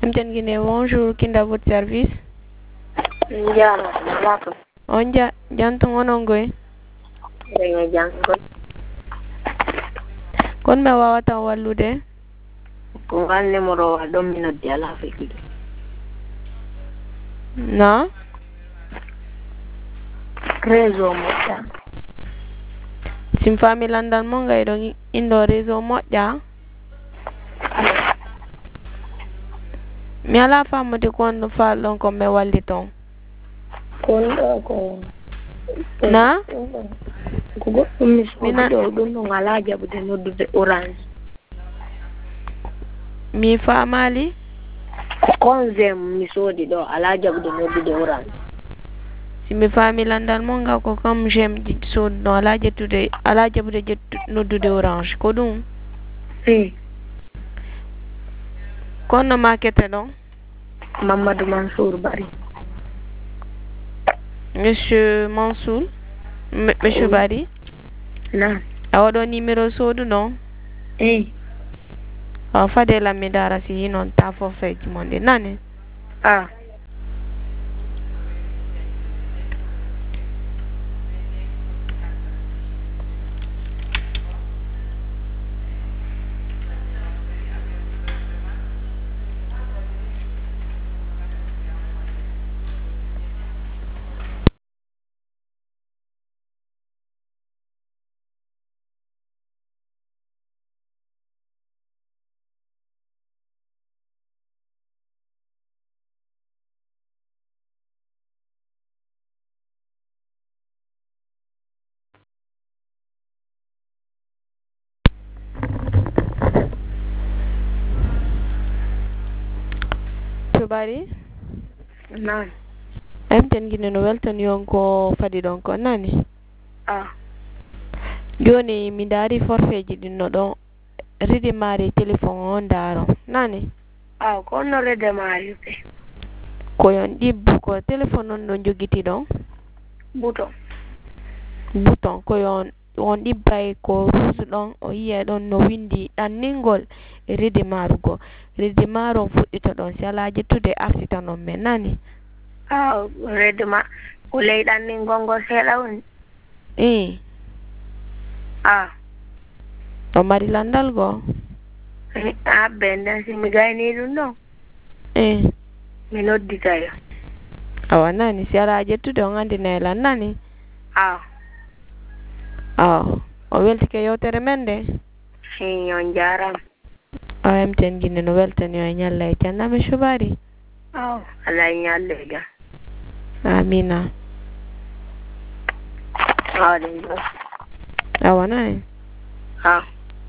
Guinée, bonjour, Kinda votre service. Njara, malako. Onja, jantung onongoy. Renga jangkon. Kon me wawata wallude. Kungal numero wa domino di ala fiki. Na? Rezo moja. Sim famille landal mo ngay do indo réseau moƴƴa. Mi ala famude kon fallon ko me walli ton. Kondo ko. Na? Ko goɗɗum mi soodi ɗo ɗum ɗo ngala jaɓude noddude orange. Mi famali? Ko konzem mi soodi ɗo ala jaɓude noddude orange. Si mi fami landal mo nga ko kam jem sodno ala jaɓude noddude orange ko ɗum? Kono makete ɗon? Mamadou Mansour Bari. Monsieur Mansour? Monsieur Bari? Na. Awaɗo numéro sodu non? Fadela mi dara si non ta forfait monde nani? Bari? Nani. Emten Guinée no weltoni on ko fadi ɗon ko nani? Joni mi dari forfait ji ɗin no ɗon redemari téléphone on daro nani? Ko no redemari pe. Koyon ɗibbu ko téléphone on ɗon jogiti ɗon? Bouton koyon on ɗibbay ko rouge ɗon o yiya ɗon no windi ɗanningol e redemarugo. Redemaro on fuɗɗita ɗon si ala jettude artita non men nani? Redema ko ley ɗanningol ngol seeɗa woni? O mari landal go? Benden si mi gayni ɗum ɗon mi nodditayo. Awa nani si ala jettude on andina lan nani? O weltike yewtere men de? On jarama. Emten Guinée no weltani o e ñalla e janna Monsieur Bari. Allah e ñalle jam. Amina. Ɗum ɗon. Awa nani?